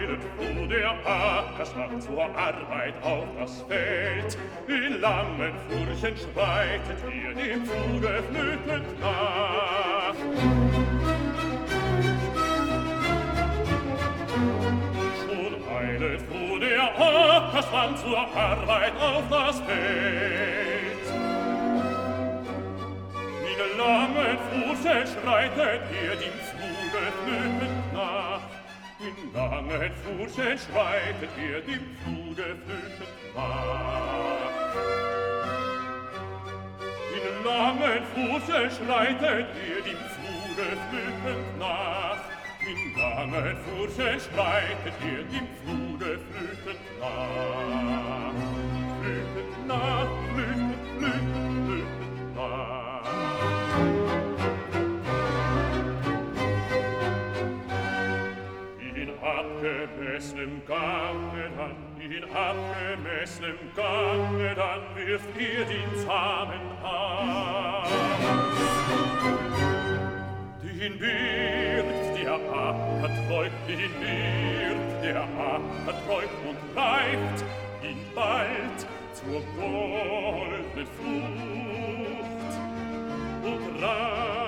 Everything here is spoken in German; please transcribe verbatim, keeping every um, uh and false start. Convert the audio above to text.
eilet fuhr der Ackersmann zur Arbeit auf das Feld. In langen Furchen schreitet er dem Pfluge flötend nach. Schon eilet fuhr der Ackersmann zur Arbeit auf das Feld. In langen Furchen schreitet er dem Pfluge flötend nach. In langen Furchen schreitet er dem Pfluge flötend nach. In langen Furchen schreitet er dem Pfluge flötend nach. In langen Furchen schreitet er dem Pfluge flötend nach. Flötend nach, flötend, flötend, flötend nach. In abgemessenem Gange dann, in abgemessenem Gange dann wirft er den Samen aus. Den birgt der Acker treu, den birgt der Acker treu und reift ihn bald zur goldenen Frucht und reift